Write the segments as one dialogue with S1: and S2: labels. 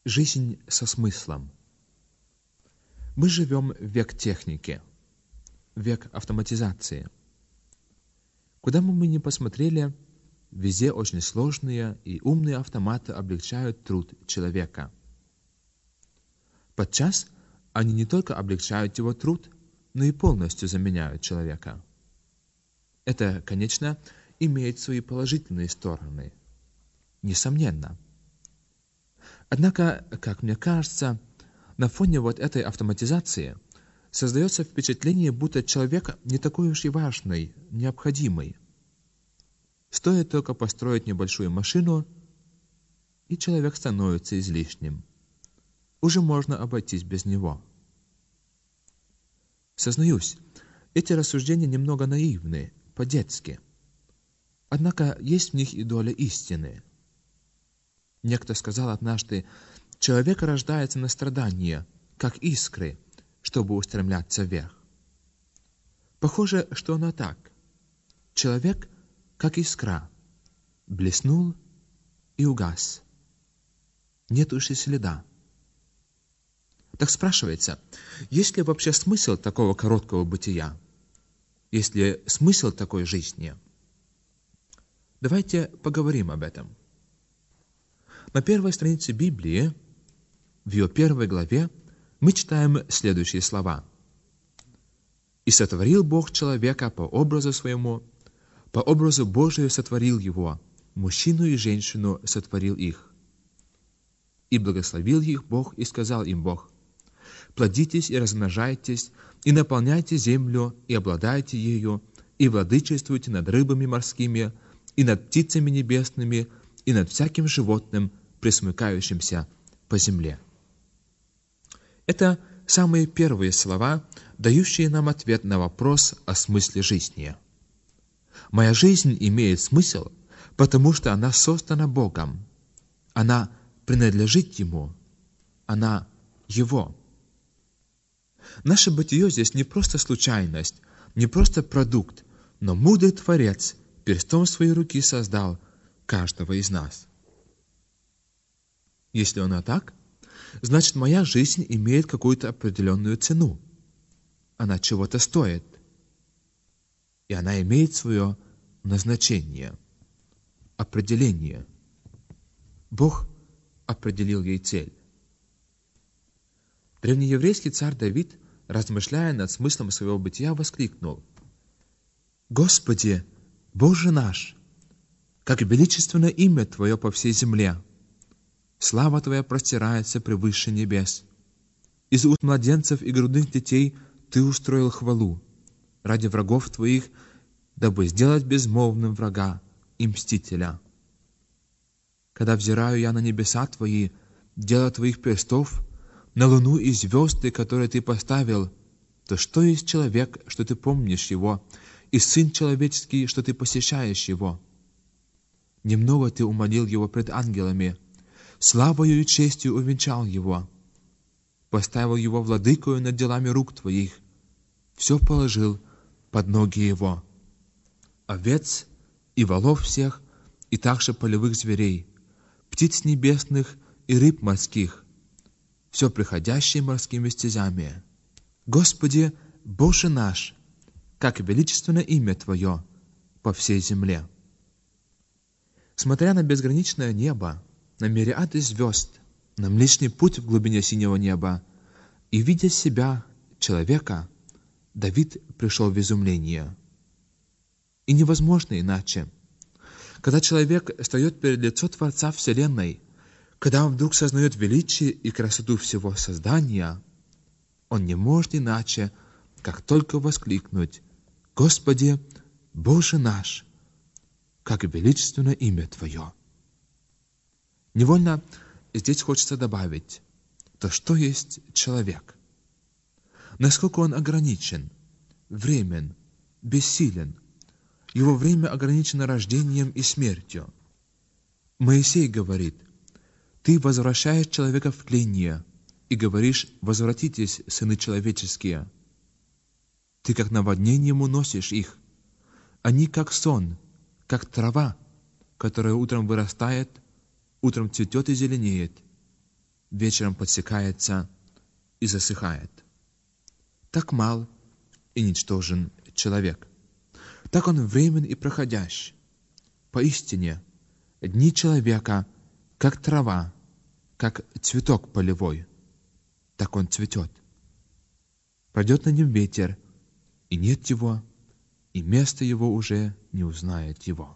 S1: Жизнь со смыслом. Мы живем в век техники, в век автоматизации. Куда бы мы ни посмотрели, везде очень сложные и умные автоматы облегчают труд человека. Подчас они не только облегчают его труд, но и полностью заменяют человека. Это, конечно, имеет свои положительные стороны, несомненно. Однако, как мне кажется, на фоне вот этой автоматизации создается впечатление, будто человек не такой уж и важный, необходимый. Стоит только построить небольшую машину, и человек становится излишним. Уже можно обойтись без него. Сознаюсь, эти рассуждения немного наивны, по-детски. Однако есть в них и доля истины. Некто сказал однажды: человек рождается на страдания, как искры, чтобы устремляться вверх. Похоже, что оно так. Человек, как искра, блеснул и угас. Нет уж и следа. Так спрашивается, есть ли вообще смысл такого короткого бытия? Есть ли смысл такой жизни? Давайте поговорим об этом. На первой странице Библии, в ее 1 главе, мы читаем следующие слова. «И сотворил Бог человека по образу своему, по образу Божию сотворил его, мужчину и женщину сотворил их. И благословил их Бог, и сказал им Бог: плодитесь и размножайтесь, и наполняйте землю, и обладайте ею, и владычествуйте над рыбами морскими, и над птицами небесными, и над всяким животным, пресмыкающимся по земле». Это самые первые слова, дающие нам ответ на вопрос о смысле жизни. Моя жизнь имеет смысл, потому что она создана Богом. Она принадлежит Ему. Она Его. Наше бытие здесь не просто случайность, не просто продукт, но мудрый Творец перстом своей руки создал каждого из нас. Если оно так, значит, моя жизнь имеет какую-то определенную цену. Она чего-то стоит. И она имеет свое назначение, определение. Бог определил ей цель. Древнееврейский царь Давид, размышляя над смыслом своего бытия, воскликнул: «Господи, Боже наш, как величественно имя Твое по всей земле! Слава Твоя простирается превыше небес. Из уст младенцев и грудных детей Ты устроил хвалу ради врагов Твоих, дабы сделать безмолвным врага и мстителя. Когда взираю я на небеса Твои, дело Твоих перстов, на луну и звезды, которые Ты поставил, то что есть человек, что Ты помнишь его, и сын человеческий, что Ты посещаешь его? Немного Ты умолил его пред ангелами, славою и честью увенчал его, поставил его владыкою над делами рук Твоих, все положил под ноги его, овец и волов всех, и также полевых зверей, птиц небесных и рыб морских, все приходящее морскими стезями. Господи, Боже наш, как величественно имя Твое по всей земле!» Смотря на безграничное небо, на мириады звезд, на Млечный Путь в глубине синего неба, и видя себя, человека, Давид пришел в изумление. И невозможно иначе. Когда человек встает перед лицом Творца Вселенной, когда он вдруг сознает величие и красоту всего создания, он не может иначе, как только воскликнуть: «Господи, Боже наш, как величественно имя Твое!» Невольно здесь хочется добавить: то что есть человек? Насколько он ограничен, времен, бессилен. Его время ограничено рождением и смертью. Моисей говорит: «Ты возвращаешь человека в тление и говоришь: возвратитесь, сыны человеческие. Ты как наводнением уносишь их. Они как сон, как трава, которая утром вырастает, утром цветет и зеленеет, вечером подсекается и засыхает. Так мал и ничтожен человек. Так он времен и проходящ. Поистине, дни человека, как трава, как цветок полевой, так он цветет. Пройдет на нем ветер, и нет его, и место его уже не узнает его.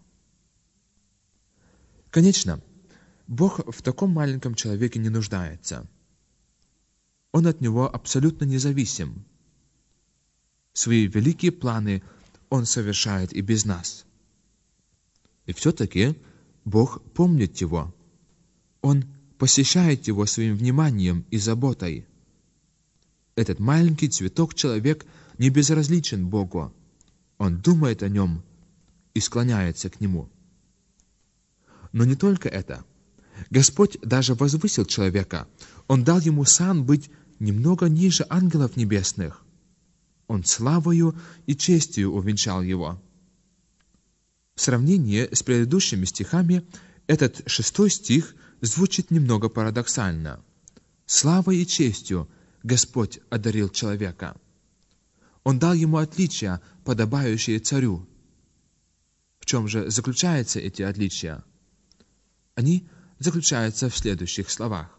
S1: Конечно, Бог в таком маленьком человеке не нуждается. Он от него абсолютно независим. Свои великие планы Он совершает и без нас. И все-таки Бог помнит его. Он посещает его своим вниманием и заботой. Этот маленький цветок-человек не безразличен Богу. Он думает о нем и склоняется к нему. Но не только это. Господь даже возвысил человека. Он дал ему сан быть немного ниже ангелов небесных. Он славою и честью увенчал его. В сравнении с предыдущими стихами этот 6 стих звучит немного парадоксально. Славой и честью Господь одарил человека. Он дал ему отличия, подобающие царю. В чем же заключаются эти отличия? Они заключаются в следующих словах.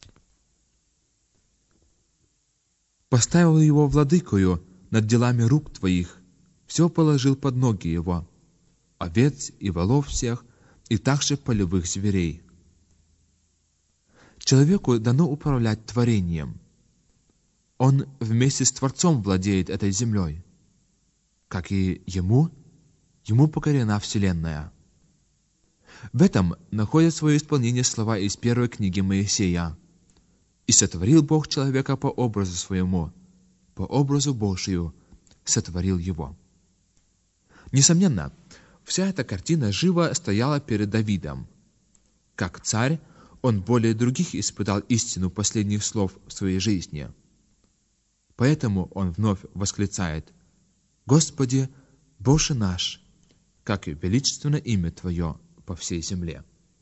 S1: «Поставил его владыкою над делами рук твоих, все положил под ноги его, овец и волов всех, и также полевых зверей». Человеку дано управлять творением. Он вместе с Творцом владеет этой землей. Как и ему покорена вселенная. В этом находят свое исполнение слова из первой книги Моисея. «И сотворил Бог человека по образу своему, по образу Божию сотворил его». Несомненно, вся эта картина живо стояла перед Давидом. Как царь, он более других испытал истину последних слов в своей жизни. Поэтому он вновь восклицает: «Господи, Боже наш, как величественно имя Твое по всей земле».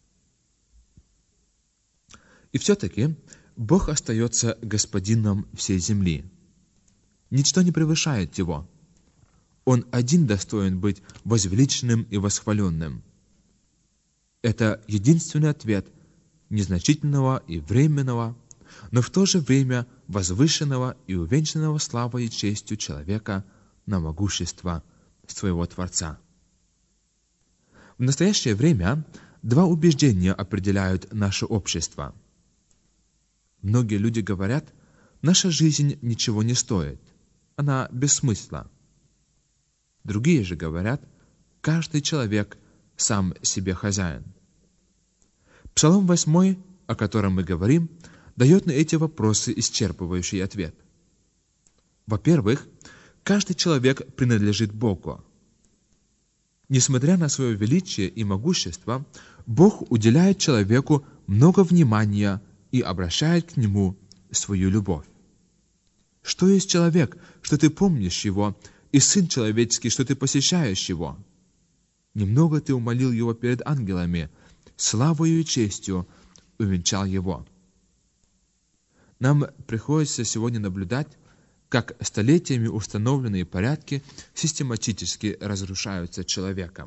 S1: И все-таки Бог остается господином всей земли. Ничто не превышает Его. Он один достоин быть возвеличенным и восхваленным. Это единственный ответ незначительного и временного, но в то же время возвышенного и увенчанного славой и честью человека на могущество своего Творца. В настоящее время два убеждения определяют наше общество. Многие люди говорят: наша жизнь ничего не стоит, она без смысла. Другие же говорят: каждый человек сам себе хозяин. Псалом 8, о котором мы говорим, дает на эти вопросы исчерпывающий ответ. Во-первых, каждый человек принадлежит Богу. Несмотря на свое величие и могущество, Бог уделяет человеку много внимания и обращает к нему свою любовь. Что есть человек, что ты помнишь его, и сын человеческий, что ты посещаешь его? Немного ты умолил его перед ангелами, славою и честью увенчал его. Нам приходится сегодня наблюдать, как столетиями установленные порядки систематически разрушаются человеком.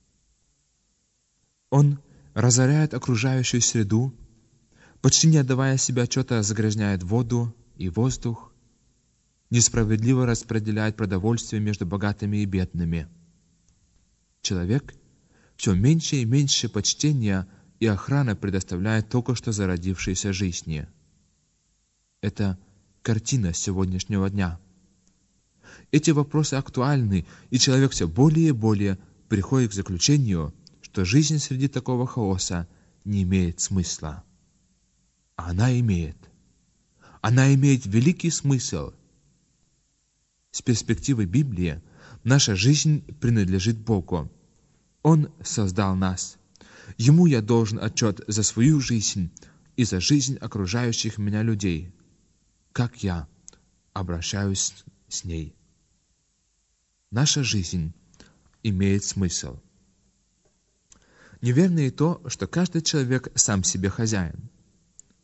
S1: Он разоряет окружающую среду, почти не отдавая себе отчета, загрязняет воду и воздух, несправедливо распределяет продовольствие между богатыми и бедными. Человек все меньше и меньше почтения и охраны предоставляет только что зародившейся жизни. Это картина сегодняшнего дня. Эти вопросы актуальны, и человек все более и более приходит к заключению, что жизнь среди такого хаоса не имеет смысла. А она имеет. Она имеет великий смысл. С перспективы Библии наша жизнь принадлежит Богу. Он создал нас. Ему я должен отчет за свою жизнь и за жизнь окружающих меня людей. Как я обращаюсь с ней. Наша жизнь имеет смысл. Неверно и то, что каждый человек сам себе хозяин.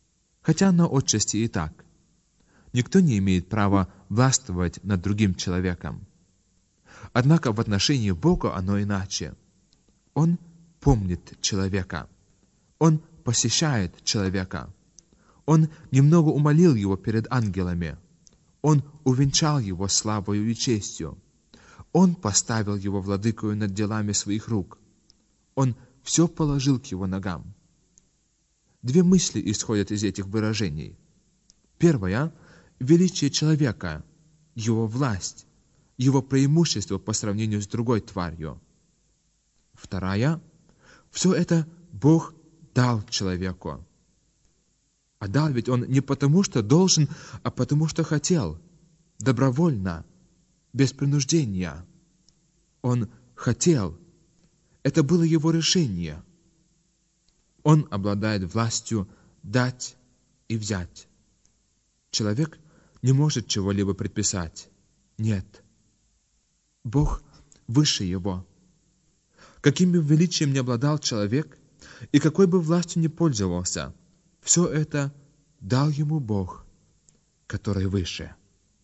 S1: Хотя оно отчасти и так. Никто не имеет права властвовать над другим человеком. Однако в отношении Бога оно иначе. Он помнит человека. Он посещает человека. Он немного умолил его перед ангелами. Он увенчал его славою и честью. Он поставил его владыкою над делами своих рук. Он все положил к его ногам. Две мысли исходят из этих выражений. Первая — величие человека, его власть, его преимущество по сравнению с другой тварью. Вторая — все это Бог дал человеку. А дал ведь он не потому, что должен, а потому, что хотел, добровольно, без принуждения. Он хотел. Это было его решение. Он обладает властью дать и взять. Человек не может чего-либо предписать. Нет. Бог выше его. Каким бы величием ни обладал человек, и какой бы властью ни пользовался, все это дал ему Бог, который выше.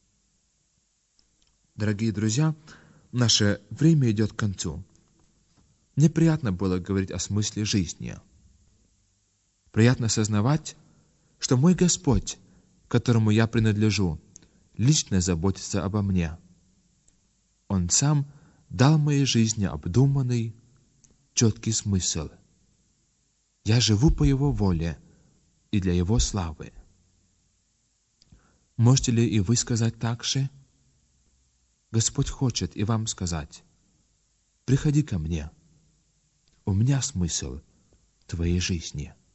S1: Дорогие друзья, наше время идет к концу. Мне приятно было говорить о смысле жизни. Приятно сознавать, что мой Господь, которому я принадлежу, лично заботится обо мне. Он сам дал моей жизни обдуманный, четкий смысл. Я живу по Его воле и для Его славы. Можете ли и вы сказать так же? Господь хочет и вам сказать: приходи ко мне, у меня смысл твоей жизни.